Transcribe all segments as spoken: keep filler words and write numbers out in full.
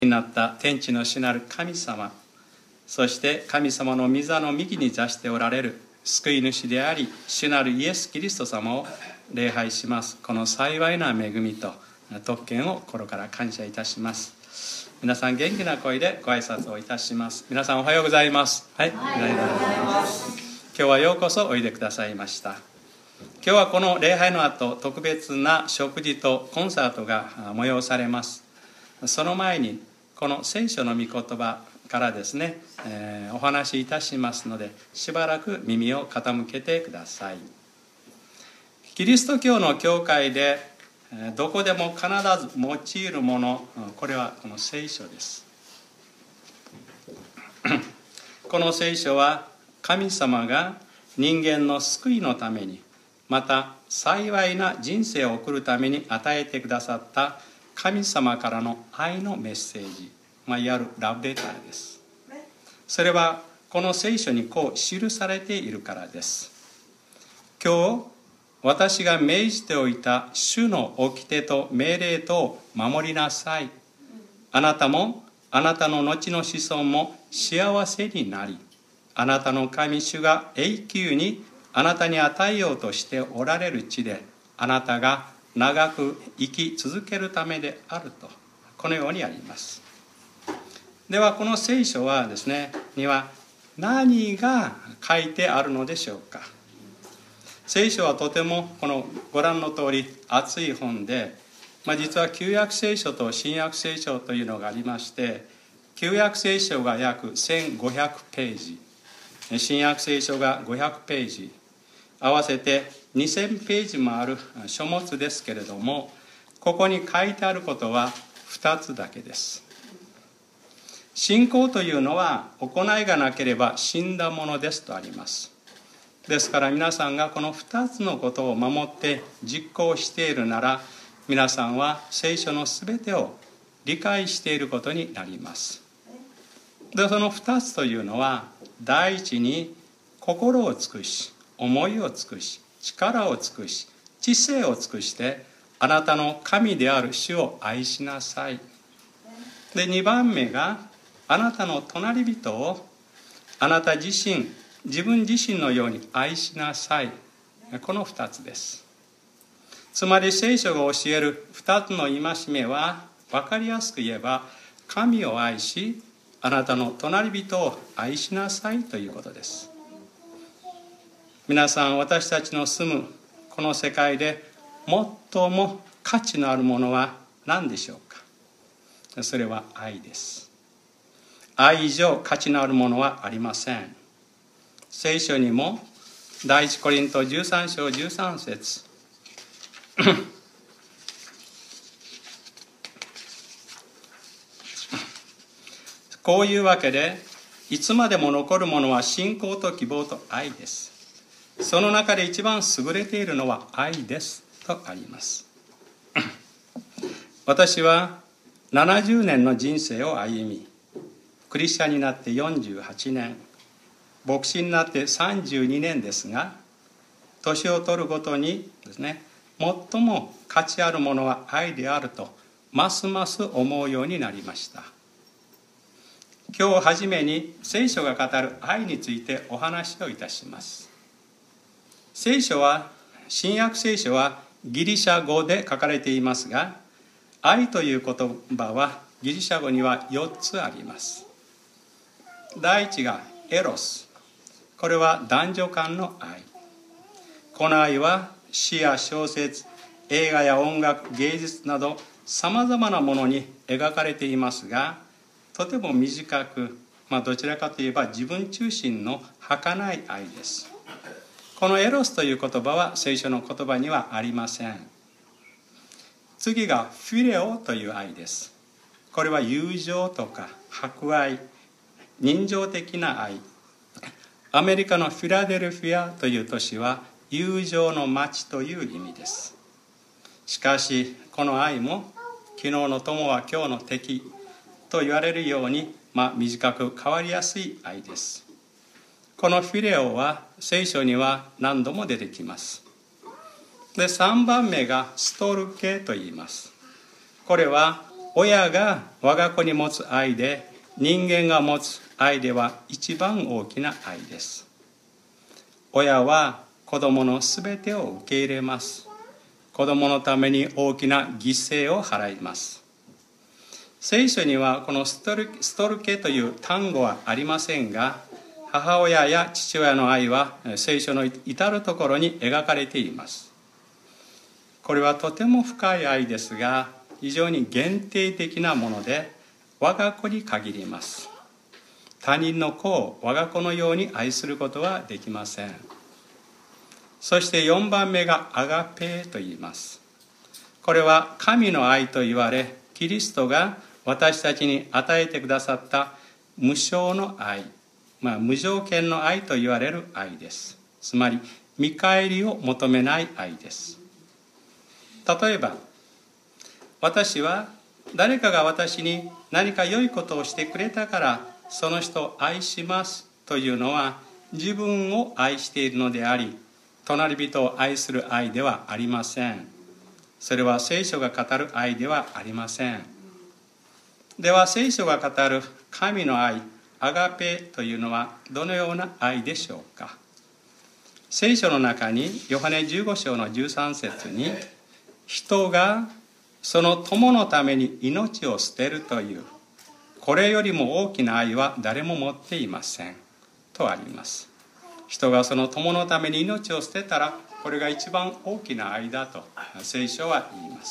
になった天地の主なる神様、そして神様の御座の右に座しておられる救い主であり主なるイエス・キリスト様を礼拝します。この幸いな恵みと特権を心から感謝いたします。皆さん元気な声でご挨拶をいたします。皆さんおはようございます。はい、おはようございます。今日はようこそおいでくださいました。今日はこの礼拝の後、特別な食事とコンサートが催されます。その前にこの聖書の御言葉からですね、えー、お話しいたしますので、しばらく耳を傾けてください。キリスト教の教会でどこでも必ず用いるもの、これはこの聖書です。この聖書は神様が人間の救いのために、また幸いな人生を送るために与えてくださった神様からの愛のメッセージ、まあ、いわゆるラブレターです。それはこの聖書にこう記されているからです。今日私が命じておいた主の掟と命令とを守りなさい。あなたもあなたの後の子孫も幸せになり、あなたの神主が永久にあなたに与えようとしておられる地で、あなたが長く生き続けるためであると、このようにあります。ではこの聖書はですねには何が書いてあるのでしょうか。聖書はとてもこのご覧の通り厚い本で、まあ、実は旧約聖書と新約聖書というのがありまして、旧約聖書が約せんごひゃくページ、新約聖書がごひゃくページ、合わせてにせんページもある書物ですけれども、ここに書いてあることはふたつだけです。信仰というのは行いがなければ死んだものですとあります。ですから皆さんがこのふたつのことを守って実行しているなら、皆さんは聖書のすべてを理解していることになります。でそのふたつというのは、第一に心を尽くし、思いを尽くし、力を尽くし、知性を尽くしてあなたの神である主を愛しなさい。でにばんめが、あなたの隣人をあなた自身、自分自身のように愛しなさい。このふたつです。つまり聖書が教えるふたつの戒めは、分かりやすく言えば、神を愛しあなたの隣人を愛しなさいということです。皆さん、私たちの住むこの世界で最も価値のあるものは何でしょうか。それは愛です。愛以上価値のあるものはありません。聖書にも第一コリントじゅうさん章じゅうさん節こういうわけで、いつまでも残るものは信仰と希望と愛です。その中で一番優れているのは愛ですとあります。私はななじゅうねんの人生を歩み、クリスチャンになってよんじゅうはちねん、牧師になってさんじゅうにねんですが、年を取るごとにですね、最も価値あるものは愛であるとますます思うようになりました。今日初めに聖書が語る愛についてお話をいたします。聖書は、新約聖書はギリシャ語で書かれていますが、愛という言葉はギリシャ語にはよっつあります。第一がエロス。これは男女間の愛。この愛は詩や小説、映画や音楽、芸術などさまざまなものに描かれていますが、とても短く、まあ、どちらかといえば自分中心の儚い愛です。このエロスという言葉は聖書の言葉にはありません。次がフィレオという愛です。これは友情とか博愛、人情的な愛。アメリカのフィラデルフィアという都市は友情の街という意味です。しかしこの愛も、昨日の友は今日の敵と言われるように、まあ、短く変わりやすい愛です。このフィレオは聖書には何度も出てきます。でさんばんめがストルケと言います。これは親が我が子に持つ愛で、人間が持つ愛では一番大きな愛です。親は子供のすべてを受け入れます。子供のために大きな犠牲を払います。聖書にはこのストル、ストルケという単語はありませんが、母親や父親の愛は聖書の至るところに描かれています。これはとても深い愛ですが、非常に限定的なもので、我が子に限ります。他人の子を我が子のように愛することはできません。そしてよんばんめがアガペと言います。これは神の愛と言われ、キリストが私たちに与えてくださった無償の愛、まあ、無条件の愛と言われる愛です。つまり見返りを求めない愛です。例えば、私は誰かが私に何か良いことをしてくれたからその人を愛しますというのは、自分を愛しているのであり、隣人を愛する愛ではありません。それは聖書が語る愛ではありません。では聖書が語る神の愛、アガペというのはどのような愛でしょうか。聖書の中にヨハネじゅうご章のじゅうさん節に、人がその友のために命を捨てるという、これよりも大きな愛は誰も持っていませんとあります。人がその友のために命を捨てたら、これが一番大きな愛だと聖書は言います。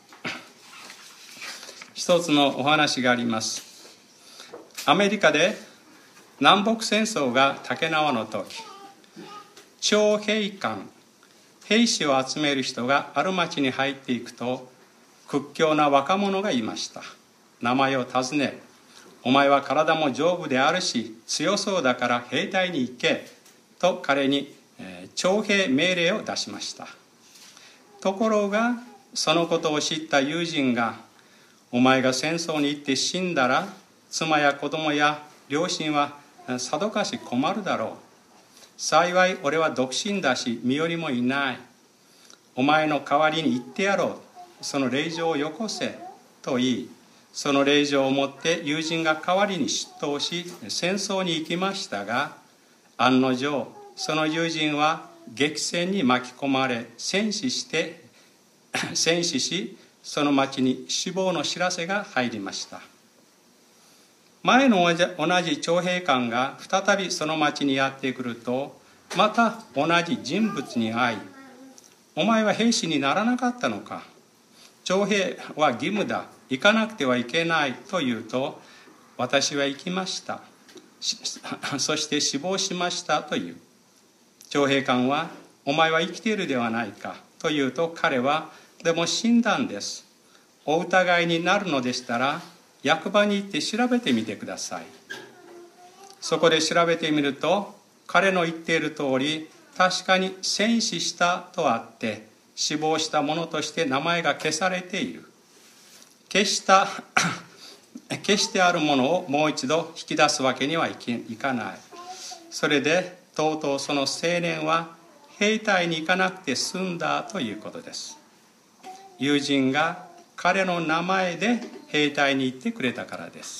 一つのお話があります。アメリカで南北戦争が竹縄の時、徴兵官、兵士を集める人がある町に入っていくと、屈強な若者がいました。名前を尋ね、お前は体も丈夫であるし強そうだから兵隊に行けと彼に徴兵命令を出しました。ところがそのことを知った友人が、お前が戦争に行って死んだら妻や子供や両親はさぞかし困るだろう。幸い俺は独身だし身寄りもいない。お前の代わりに言ってやろう。その令状をよこせと言い、その令状を持って友人が代わりに出頭し戦争に行きましたが、案の定その友人は激戦に巻き込まれ戦死して戦死し、その町に死亡の知らせが入りました。前の同じ徴兵官が再びその町にやってくると、また同じ人物に会い、お前は兵士にならなかったのか。徴兵は義務だ。行かなくてはいけないと言うと、私は行きました。そして死亡しましたという。徴兵官は、お前は生きているではないかと言うと、彼は、でも死んだんです。お疑いになるのでしたら、役場に行って調べてみてください。そこで調べてみると、彼の言っている通り、確かに戦死したとあって、死亡したものとして名前が消されている。消した消してあるものをもう一度引き出すわけにはいかない。それでとうとうその青年は兵隊に行かなくて済んだということです。友人が彼の名前で兵隊に行ってくれたからです。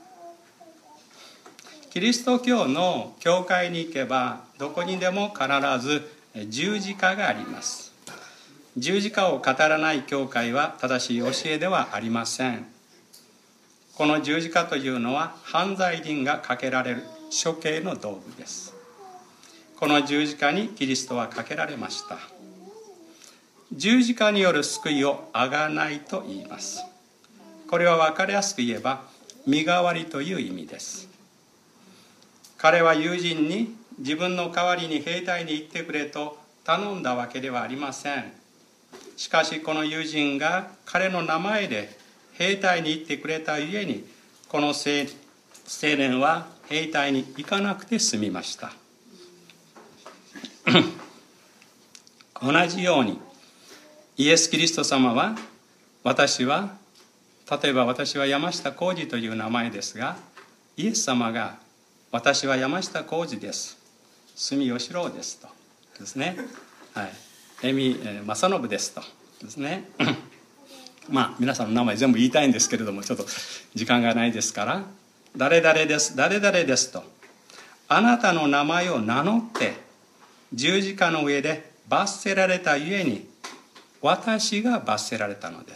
キリスト教の教会に行けばどこにでも必ず十字架があります。十字架を語らない教会は正しい教えではありません。この十字架というのは犯罪人がかけられる処刑の道具です。この十字架にキリストはかけられました。十字架による救いを贖いと言います。これは分かりやすく言えば身代わりという意味です。彼は友人に自分の代わりに兵隊に行ってくれと頼んだわけではありません。しかしこの友人が彼の名前で兵隊に行ってくれたゆえに、この青年は兵隊に行かなくて済みました。同じようにイエス・キリスト様は、私は例えば私は山下浩二という名前ですが、イエス様が私は山下浩二です、住吉郎ですとですね、はい、恵美正信ですとですねまあ皆さんの名前全部言いたいんですけれども、ちょっと時間がないですから、誰々です誰々ですとあなたの名前を名乗って十字架の上で罰せられたゆえに、私が罰せられたのです。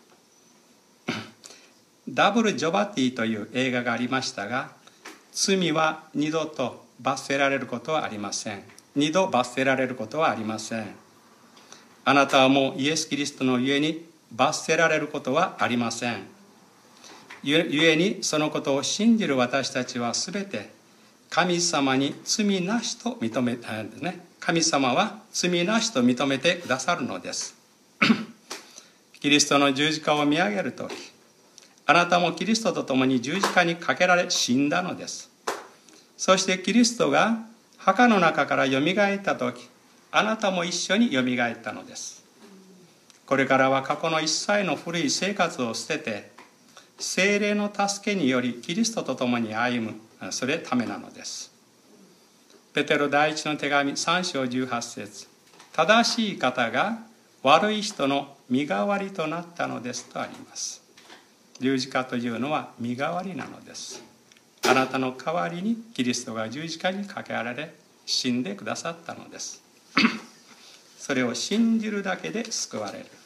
ダブル・ジョバティという映画がありましたが、罪は二度と罰せられることはありません。二度罰せられることはありません。あなたはもうイエス・キリストのゆえに罰せられることはありません。ゆえにそのことを信じる私たちはすべて神様に罪なしと認め、ね、神様は罪なしと認めてくださるのです。キリストの十字架を見上げるとき、あなたもキリストと共に十字架にかけられ死んだのです。そしてキリストが墓の中からよみがえったとき、あなたも一緒によみがえったのです。これからは過去の一切の古い生活を捨てて、聖霊の助けによりキリストと共に歩む、それためなのです。ペテロ第一の手紙さん章じゅうはち節、正しい方が悪い人の身代わりとなったのですとあります。十字架というのは身代わりなのです。あなたの代わりにキリストが十字架にかけられ死んでくださったのです。それを信じるだけで救われる。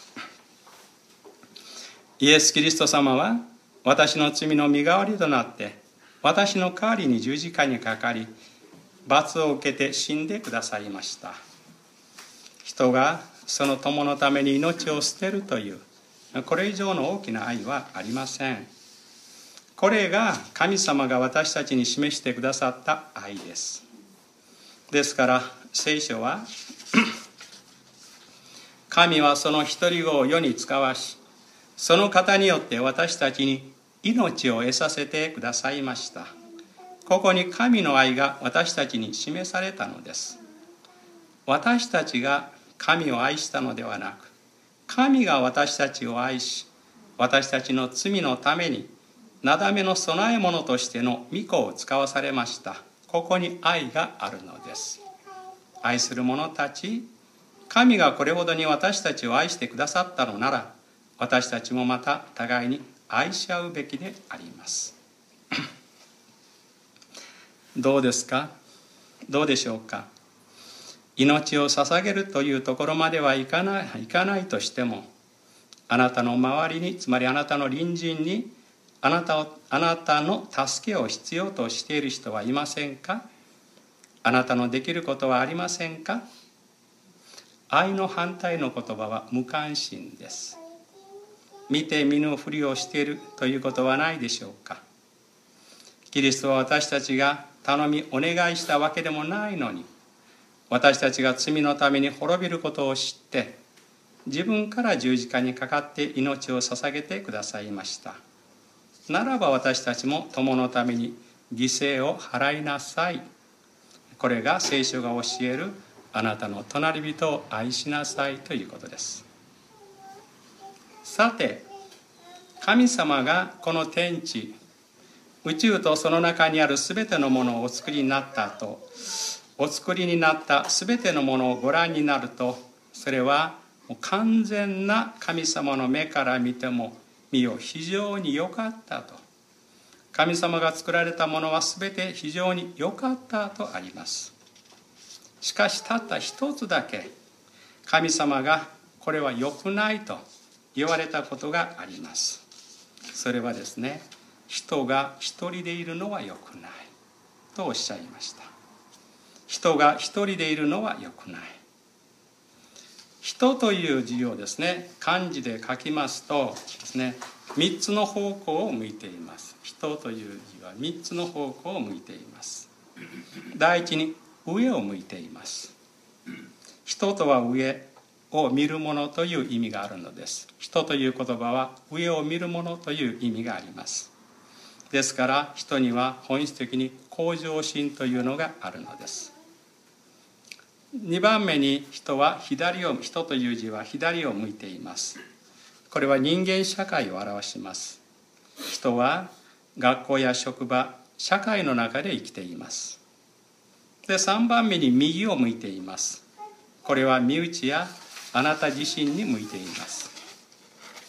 イエス・キリスト様は私の罪の身代わりとなって私の代わりに十字架にかかり、罰を受けて死んでくださいました。人がその友のために命を捨てるというこれ以上の大きな愛はありません。これが神様が私たちに示してくださった愛です。ですから聖書は神はその一人子を世に使わし、その方によって私たちに命を得させてくださいました。ここに神の愛が私たちに示されたのです。私たちが神を愛したのではなく、神が私たちを愛し、私たちの罪のためになだめの供え物としての御子を使わされました。ここに愛があるのです。愛する者たち、神がこれほどに私たちを愛してくださったのなら、私たちもまた互いに愛し合うべきであります。どうですか？どうでしょうか？命を捧げるというところまではいかない、いかないとしても、あなたの周りに、つまりあなたの隣人に、あなたを、あなたの助けを必要としている人はいませんか？あなたのできることはありませんか？愛の反対の言葉は無関心です。見て見ぬふりをしているということはないでしょうか？キリストは私たちが頼みお願いしたわけでもないのに、私たちが罪のために滅びることを知って、自分から十字架にかかって命を捧げてくださいました。ならば私たちも友のために犠牲を払いなさい。これが聖書が教えるあなたの隣人を愛しなさいということです。さて、神様がこの天地、宇宙とその中にあるすべてのものをお作りになった後、お作りになったすべてのものをご覧になると、それはもう完全な神様の目から見ても見よ非常に良かったと。神様が作られたものはすべて非常に良かったとあります。しかしたった一つだけ神様がこれは良くないと言われたことがあります。それはですね、人が一人でいるのは良くないとおっしゃいました。人が一人でいるのは良くない。人という字をですね、漢字で書きますとですね、三つの方向を向いています。人という字は三つの方向を向いています。第一に上を向いています。人とは上を見るものという意味があるのです。人という言葉は上を見るものという意味があります。ですから人には本質的に向上心というのがあるのです。にばんめに人は左を、人という字は左を向いています。これは人間社会を表します。人は学校や職場、社会の中で生きています。で、さんばんめに右を向いています。これは身内やあなた自身に向いています。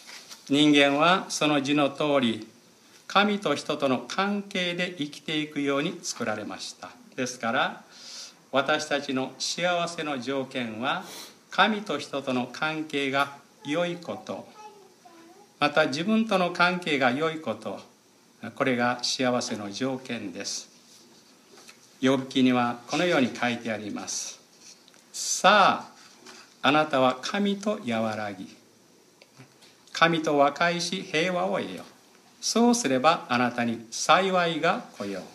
人間はその字の通り、神と人との関係で生きていくように作られました。ですから私たちの幸せの条件は、神と人との関係が良いこと、また自分との関係が良いこと、これが幸せの条件です。ヨブ記にはこのように書いてあります。さあ、あなたは神と和らぎ、神と和解し平和を得よ。そうすればあなたに幸いが来よう。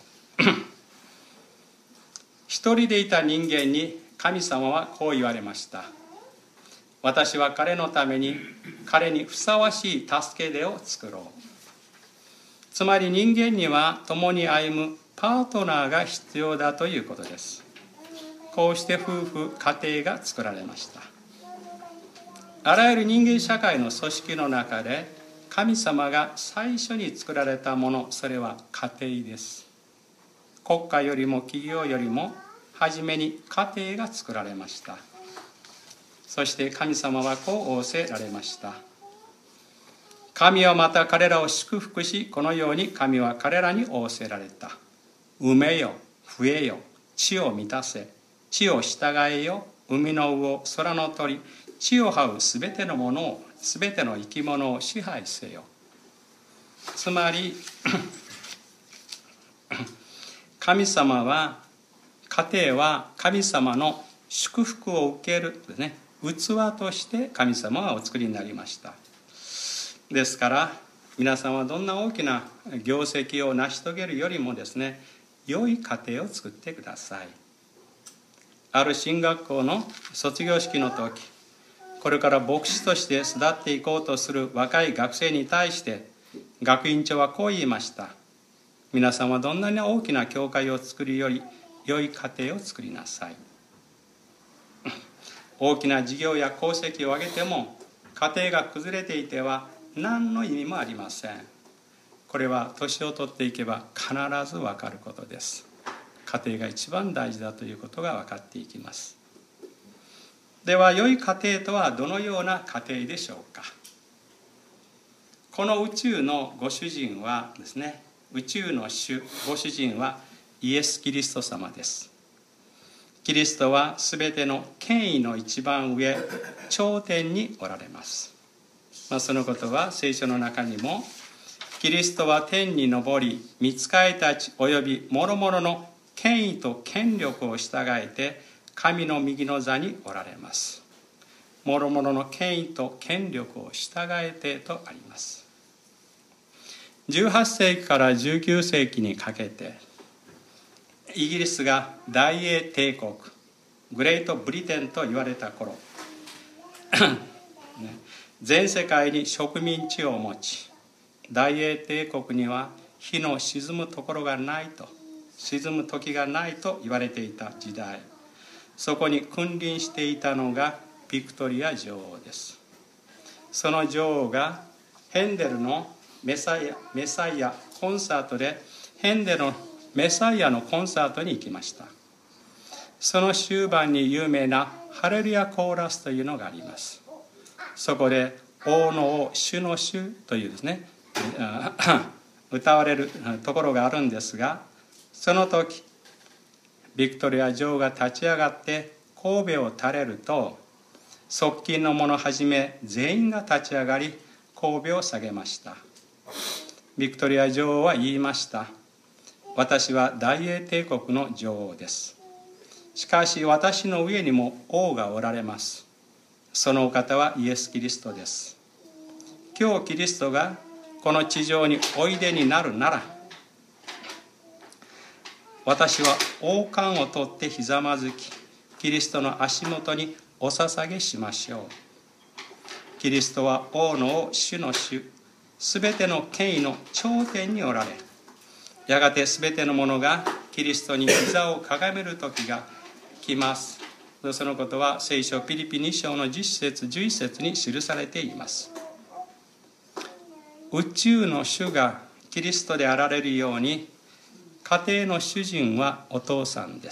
一人でいた人間に神様はこう言われました。私は彼のために、彼にふさわしい助け手を作ろう。つまり人間には共に歩むパートナーが必要だということです。こうして夫婦家庭が作られました。あらゆる人間社会の組織の中で、神様が最初に作られたもの、それは家庭です。国家よりも企業よりも初めに家庭が作られました。そして神様はこう仰せられました。神はまた彼らを祝福し、このように神は彼らに仰せられた。産めよ、増えよ、地を満たせ、地を従えよ、海の魚、空の鳥、地を這うすべてのものを、すべての生き物を支配せよ。つまり神様は、家庭は神様の祝福を受ける、ね、器として神様はお作りになりました。ですから皆さんはどんな大きな業績を成し遂げるよりもですね、良い家庭を作ってください。ある進学校の卒業式の時、これから牧師として巣立っていこうとする若い学生に対して学院長はこう言いました。皆さんはどんなに大きな教会を作るより良い家庭を作りなさい。大きな事業や功績を上げても家庭が崩れていては何の意味もありません。これは年を取っていけば必ず分かることです。家庭が一番大事だということが分かっていきます。では良い家庭とはどのような家庭でしょうか。この宇宙のご主人はですね、宇宙の主ご主人はイエス・キリスト様です。キリストはすべての権威の一番上、頂点におられます。まあ、そのことは聖書の中にも、キリストは天に昇り、御使いたちおよび諸々の権威と権力を従えて神の右の座におられます。諸々の権威と権力を従えてとあります。じゅうはっせいきからじゅうきゅうせいきにかけて、イギリスが大英帝国、グレートブリテンと言われた頃、全世界に植民地を持ち、大英帝国には日の沈むところがないと、沈む時がないと言われていた時代、そこに君臨していたのがビクトリア女王です。その女王がヘンデルのメサイア、メサイアコンサートでヘンデルのメサイアのコンサートに行きました。その終盤に有名なハレルヤコーラスというのがあります。そこで王の王、主の主というですね、歌われるところがあるんですが、その時ビクトリア女王が立ち上がって頭を垂れると、側近の者はじめ全員が立ち上がり頭を下げました。ビクトリア女王は言いました。私は大英帝国の女王です。しかし私の上にも王がおられます。そのお方はイエス・キリストです。今日キリストがこの地上においでになるなら、私は王冠を取ってひざまずき、キリストの足元にお捧げしましょう。キリストは王の王、主の主、すべての権威の頂点におられ、やがてすべてのものがキリストに膝をかがめる時が来ます。そのことは聖書ピリピに章のじゅっせつじゅういっせつに記されています。宇宙の主がキリストであられるように、家庭の主人はお父さんです。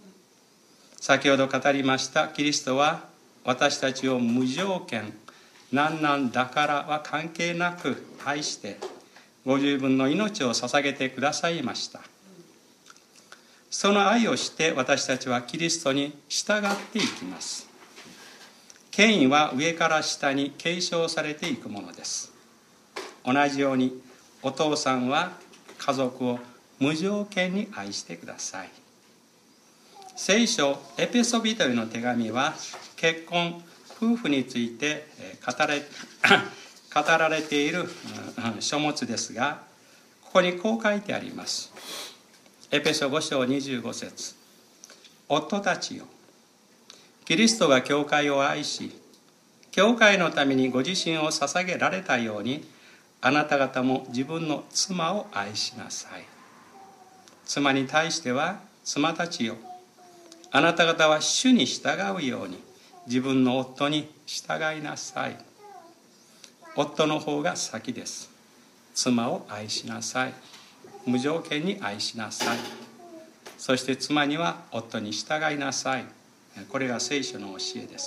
先ほど語りましたキリストは私たちを無条件、 なんなんだからは関係なく愛してご自分の命を捧げてくださいました。その愛をして私たちはキリストに従っていきます。権威は上から下に継承されていくものです。同じようにお父さんは家族を無条件に愛してください。聖書エペソビトへの手紙は結婚夫婦について語られ語られている書物ですが、ここにこう書いてあります。エペソご章にじゅうご節、夫たちよ、キリストが教会を愛し、教会のためにご自身を捧げられたように、あなた方も自分の妻を愛しなさい。妻に対しては、妻たちよ、あなた方は主に従うように自分の夫に従いなさい。夫の方が先です。妻を愛しなさい。無条件に愛しなさい。そして妻には夫に従いなさい。これが聖書の教えです。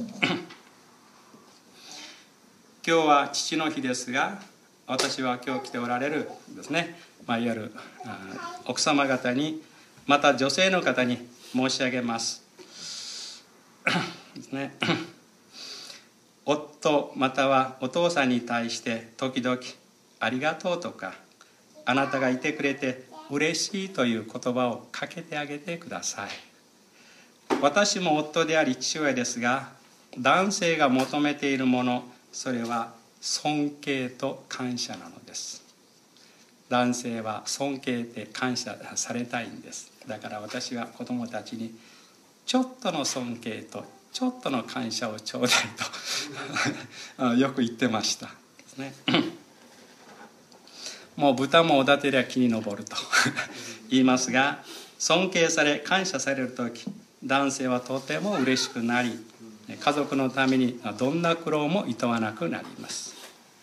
今日は父の日ですが、私は今日来ておられるですね、まあ、いわゆる奥様方に、また女性の方に申し上げますですね。夫またはお父さんに対して時々ありがとうとか、あなたがいてくれて嬉しいという言葉をかけてあげてください。私も夫であり父親ですが、男性が求めているもの、それは尊敬と感謝なのです。男性は尊敬って感謝されたいんです。だから私は子供たちにちょっとの尊敬とちょっとの感謝をちょうだいとよく言ってましたですね。もう豚もおだてりゃ木に登ると言いますが、尊敬され感謝されるとき、男性はとても嬉しくなり、家族のためにどんな苦労もいとわなくなります。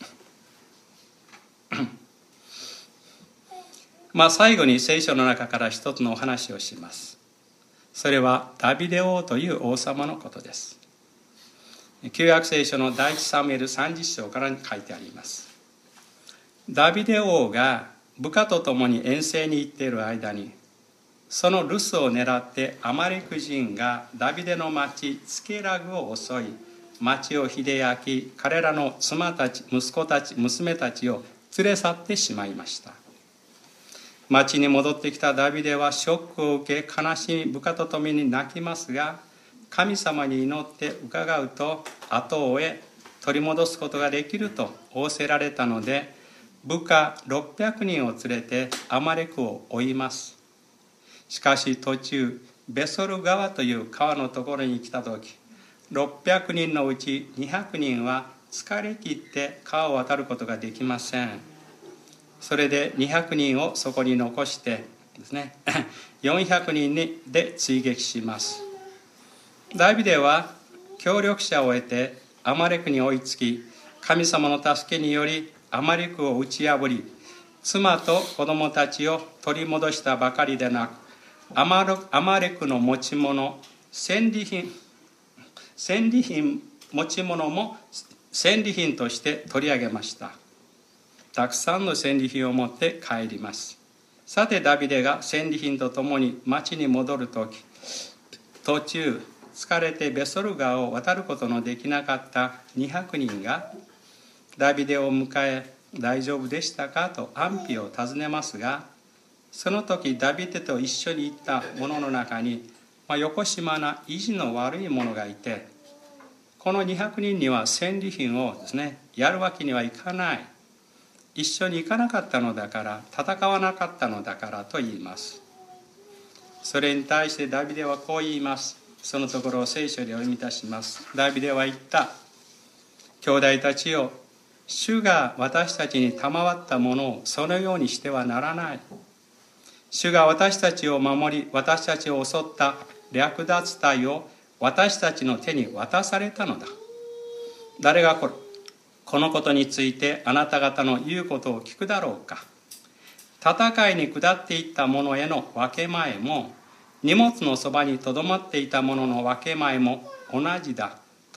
まあ最後に聖書の中から一つのお話をします。それはダビデ王という王様のことです。旧約聖書の第一サムエルさんじゅっ章から書いてあります。ダビデ王が部下と共に遠征に行っている間に、その留守を狙ってアマレク人がダビデの町ツケラグを襲い、町を火で焼き、彼らの妻たち、息子たち、娘たちを連れ去ってしまいました。町に戻ってきたダビデはショックを受け、悲しみ部下と共に泣きますが、神様に祈って伺うと、後を追え取り戻すことができると仰せられたので、部下ろっぴゃくにんを連れてアマレクを追います。しかし途中ベソル川という川のところに来た時、ろっぴゃくにんのうちにひゃくにんは疲れ切って川を渡ることができません。それでにひゃくにんをそこに残してですねよんひゃくにんで追撃します。ダビデは協力者を得てアマレクに追いつき、神様の助けによりアマレクを打ち破り、妻と子供たちを取り戻したばかりでなく、アマレクの持ち物、戦利品戦利品持ち物も戦利品として取り上げました。たくさんの戦利品を持って帰ります。さてダビデが戦利品とともに町に戻るとき、途中疲れてベソル川を渡ることのできなかったにひゃくにんがダビデを迎え、大丈夫でしたかと安否を尋ねますが、その時ダビデと一緒に行った者の中に、まあ、よこしまな意地の悪い者がいて、このにひゃくにんには戦利品をですねやるわけにはいかない、一緒に行かなかったのだから、戦わなかったのだからと言います。それに対してダビデはこう言います。そのところを聖書で読みいたします。ダビデは言った。兄弟たちよ、主が私たちに賜ったものをそのようにしてはならない。主が私たちを守り、私たちを襲った略奪隊を私たちの手に渡されたのだ。誰がこれこのことについてあなた方の言うことを聞くだろうか。戦いに下っていった者への分け前も、荷物のそばにとどまっていた者の分け前も同じだ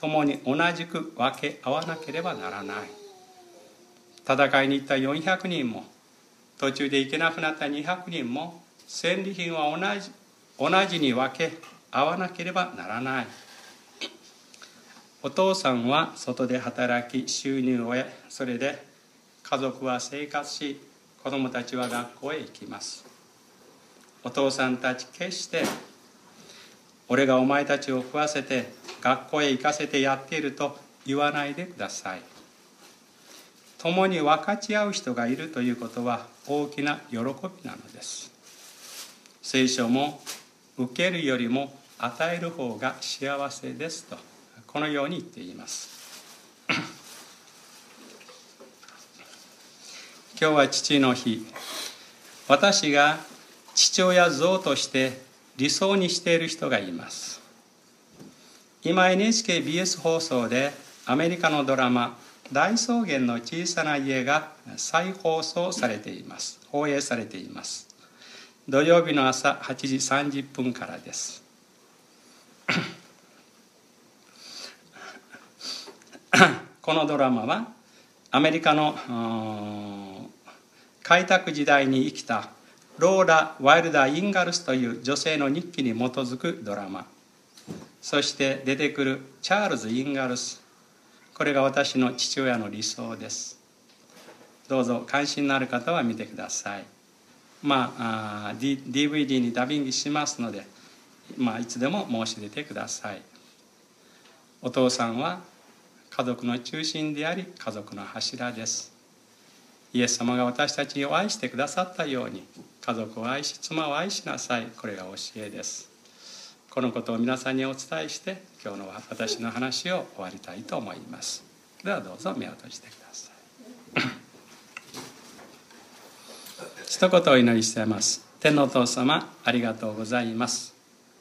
共に同じく分け合わなければならない。戦いに行ったよんひゃくにんも、途中で行けなくなったにひゃくにんも、戦利品は同じ同じに分け合わなければならない。お父さんは外で働き収入を得、それで家族は生活し、子供たちは学校へ行きます。お父さんたち決して俺がお前たちを食わせて学校へ行かせてやっていると言わないでください。共に分かち合う人がいるということは大きな喜びなのです。聖書も受けるよりも与える方が幸せですとこのように言っています今日は父の日。私が父親像として理想にしている人がいます。今 エヌエイチケービーエス 放送でアメリカのドラマ大草原の小さな家が再放送されています。放映されています。土曜日の朝はちじさんじゅっぷんからですこのドラマはアメリカの開拓時代に生きたローラ・ワイルダー・インガルスという女性の日記に基づくドラマ、そして出てくるチャールズ・インガルス、これが私の父親の理想です。どうぞ関心のある方は見てください。まあ、あ ディーブイディー にダビングしますので、まあ、いつでも申し出てください。お父さんは家族の中心であり家族の柱です。イエス様が私たちを愛してくださったように家族を愛し妻を愛しなさい、これが教えです。このことを皆さんにお伝えして今日の私の話を終わりたいと思います。ではどうぞ目を閉じてください一言お祈りしています。天のお父様、ありがとうございます。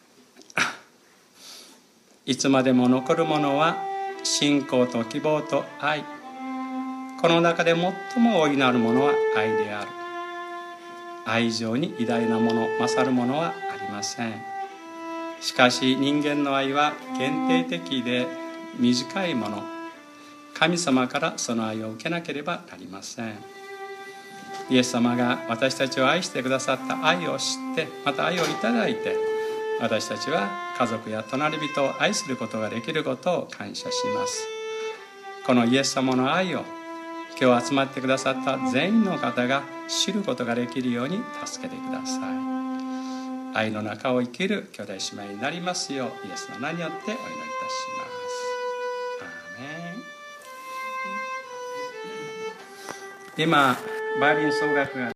いつまでも残るものは信仰と希望と愛、この中で最も大いなるものは愛である。愛情に偉大なもの勝るものはありません。しかし人間の愛は限定的で短いもの、神様からその愛を受けなければなりません。イエス様が私たちを愛してくださった愛を知って、また愛をいただいて、私たちは家族や隣人を愛することができることを感謝します。このイエス様の愛を今日集まってくださった全員の方が知ることができるように助けてください。愛の中を生きる兄弟姉妹になりますようイエスの名によってお祈りいたします。アーメン。今バイオリン奏楽が